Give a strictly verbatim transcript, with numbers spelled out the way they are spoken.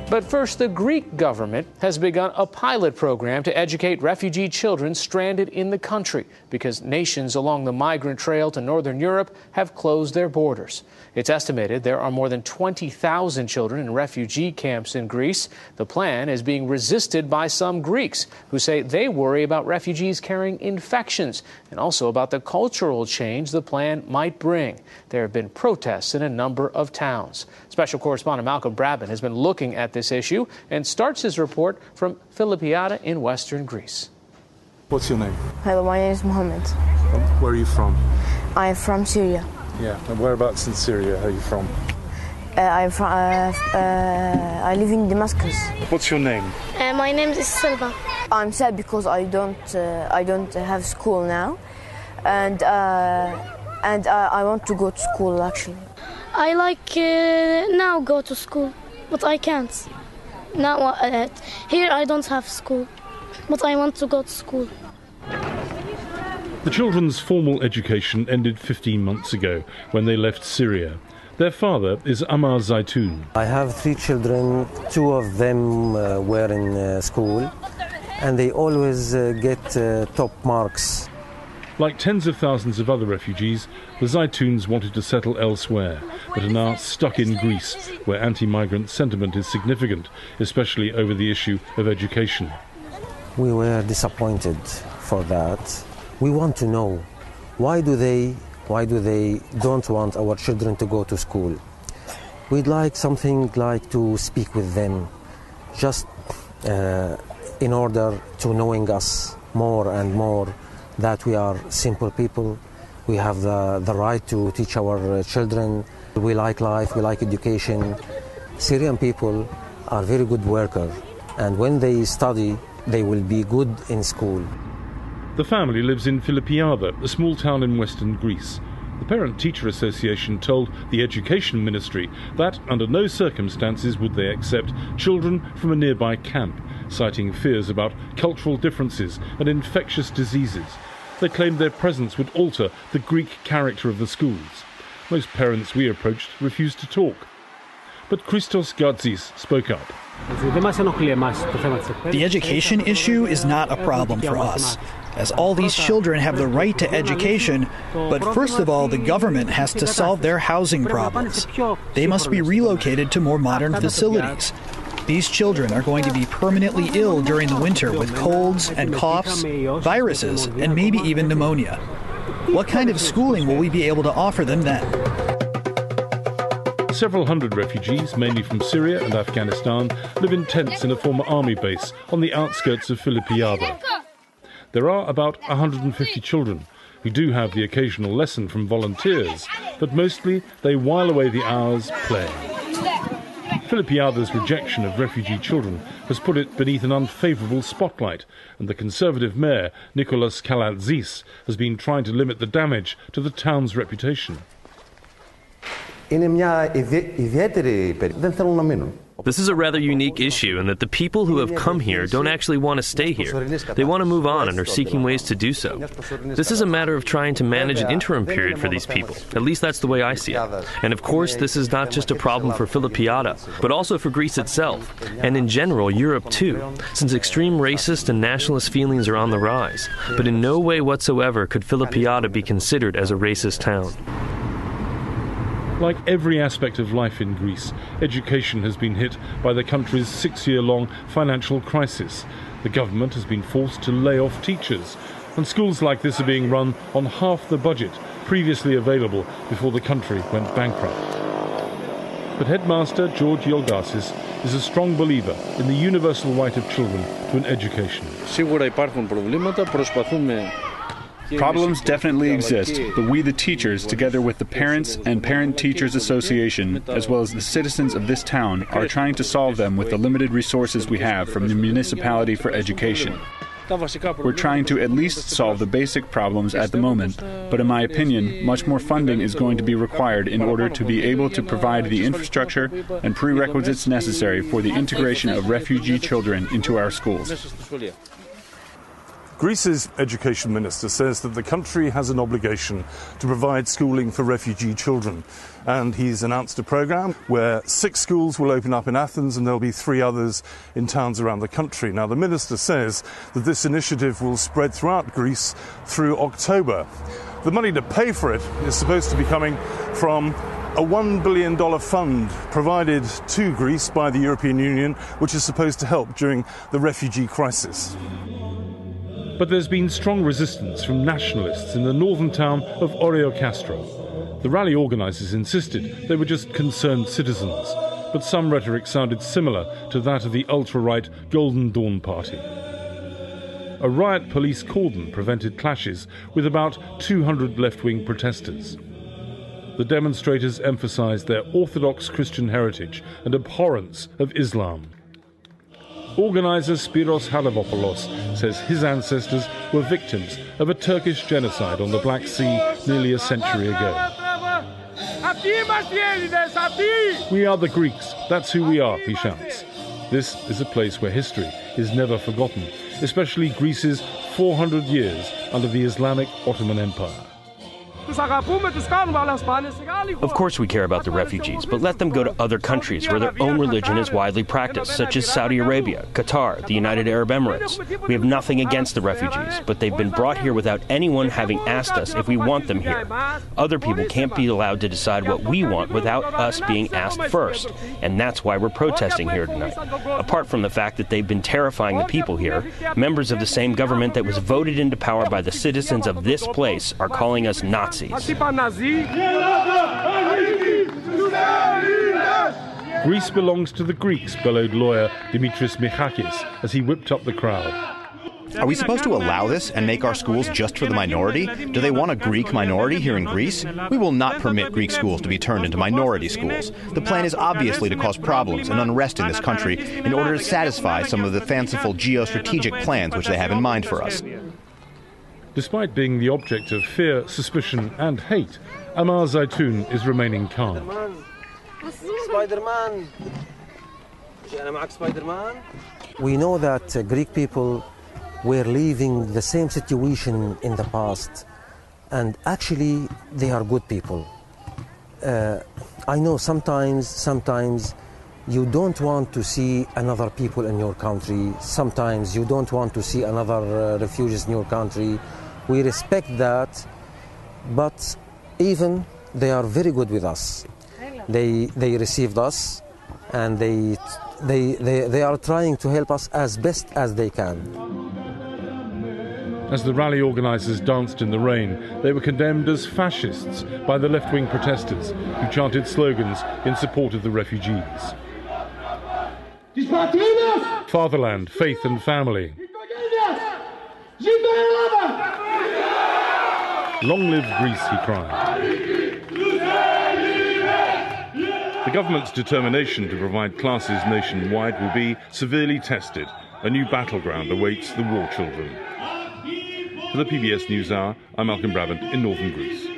But first, the Greek government has begun a pilot program to educate refugee children stranded in the country because nations along the migrant trail to northern Europe have closed their borders. It's estimated there are more than twenty thousand children in refugee camps in Greece. The plan is being resisted by some Greeks who say they worry about refugees carrying infections and also about the cultural change the plan might bring. There have been protests in a number of towns. Special correspondent Malcolm Brabin has been looking at this issue and starts his report from Philippiada in western Greece. What's your name? Hello, my name is Mohammed. Where are you from? I am from Syria. Yeah, and whereabouts in Syria are you from? Uh, I'm from. Uh, uh, I live in Damascus. What's your name? Uh, my name is Silva. I'm sad because I don't. Uh, I don't have school now, and uh, and uh, I want to go to school actually. I like uh, now go to school, but I can't. Now uh, here I don't have school, but I want to go to school. The children's formal education ended fifteen months ago when they left Syria. Their father is Ammar Zaitoun. I have three children. Two of them uh, were in uh, school, and they always uh, get uh, top marks. Like tens of thousands of other refugees, the Zaitouns wanted to settle elsewhere, but are now stuck in Greece, where anti-migrant sentiment is significant, especially over the issue of education. We were disappointed for that. We want to know, why do they, why do they don't want our children to go to school? We'd like something like to speak with them, just uh, in order to knowing us more and more, that we are simple people. We have the, the right to teach our children. We like life, we like education. Syrian people are very good workers, and when they study, they will be good in school. The family lives in Philippiada, a small town in western Greece. The Parent-Teacher Association told the Education Ministry that under no circumstances would they accept children from a nearby camp, citing fears about cultural differences and infectious diseases. They claimed their presence would alter the Greek character of the schools. Most parents we approached refused to talk. But Christos Gatzis spoke up. The education issue is not a problem for us, as all these children have the right to education, but first of all, the government has to solve their housing problems. They must be relocated to more modern facilities. These children are going to be permanently ill during the winter with colds and coughs, viruses, and maybe even pneumonia. What kind of schooling will we be able to offer them then? Several hundred refugees, mainly from Syria and Afghanistan, live in tents in a former army base on the outskirts of Philippiada. There are about one hundred fifty children who do have the occasional lesson from volunteers, but mostly they while away the hours playing. Philippiada's rejection of refugee children has put it beneath an unfavourable spotlight, and the Conservative mayor, Nicholas Kalatzis, has been trying to limit the damage to the town's reputation. This is a rather unique issue in that the people who have come here don't actually want to stay here. They want to move on and are seeking ways to do so. This is a matter of trying to manage an interim period for these people. At least that's the way I see it. And of course, this is not just a problem for Philippiada, but also for Greece itself, and in general, Europe too, since extreme racist and nationalist feelings are on the rise. But in no way whatsoever could Philippiada be considered as a racist town. Like every aspect of life in Greece, education has been hit by the country's six-year-long financial crisis. The government has been forced to lay off teachers, and schools like this are being run on half the budget previously available before the country went bankrupt. But headmaster George Yolgasis is a strong believer in the universal right of children to an education. Problems definitely exist, but we the teachers, together with the parents and Parent-Teachers Association, as well as the citizens of this town, are trying to solve them with the limited resources we have from the municipality for education. We're trying to at least solve the basic problems at the moment, but in my opinion, much more funding is going to be required in order to be able to provide the infrastructure and prerequisites necessary for the integration of refugee children into our schools. Greece's education minister says that the country has an obligation to provide schooling for refugee children. And he's announced a programme where six schools will open up in Athens and there'll be three others in towns around the country. Now, the minister says that this initiative will spread throughout Greece through October. The money to pay for it is supposed to be coming from a one billion dollars fund provided to Greece by the European Union, which is supposed to help during the refugee crisis. But there's been strong resistance from nationalists in the northern town of Orio Castro. The rally organisers insisted they were just concerned citizens, but some rhetoric sounded similar to that of the ultra-right Golden Dawn Party. A riot police cordon prevented clashes with about two hundred left-wing protesters. The demonstrators emphasised their Orthodox Christian heritage and abhorrence of Islam. Organiser Spiros Halavopoulos says his ancestors were victims of a Turkish genocide on the Black Sea nearly a century ago. We are the Greeks, that's who we are, he shouts. This is a place where history is never forgotten, especially Greece's four hundred years under the Islamic Ottoman Empire. Of course we care about the refugees, but let them go to other countries where their own religion is widely practiced, such as Saudi Arabia, Qatar, the United Arab Emirates. We have nothing against the refugees, but they've been brought here without anyone having asked us if we want them here. Other people can't be allowed to decide what we want without us being asked first, and that's why we're protesting here tonight. Apart from the fact that they've been terrifying the people here, members of the same government that was voted into power by the citizens of this place are calling us Nazis. Greece belongs to the Greeks, bellowed lawyer Dimitris Michakis as he whipped up the crowd. Are we supposed to allow this and make our schools just for the minority? Do they want a Greek minority here in Greece? We will not permit Greek schools to be turned into minority schools. The plan is obviously to cause problems and unrest in this country in order to satisfy some of the fanciful geostrategic plans which they have in mind for us. Despite being the object of fear, suspicion and hate, Amar Zaitoun is remaining calm. Spider-Man. We know that uh, Greek people were living the same situation in the past, and actually they are good people. Uh, I know sometimes, sometimes you don't want to see another people in your country. Sometimes you don't want to see another uh, refugees in your country. We respect that, but even they are very good with us. They they received us, and they they they, they are trying to help us as best as they can. As the rally organisers danced in the rain, they were condemned as fascists by the left-wing protesters who chanted slogans in support of the refugees. Fatherland, faith and family. Long live Greece, he cried. The government's determination to provide classes nationwide will be severely tested. A new battleground awaits the war children. For the P B S NewsHour, I'm Malcolm Brabant in northern Greece.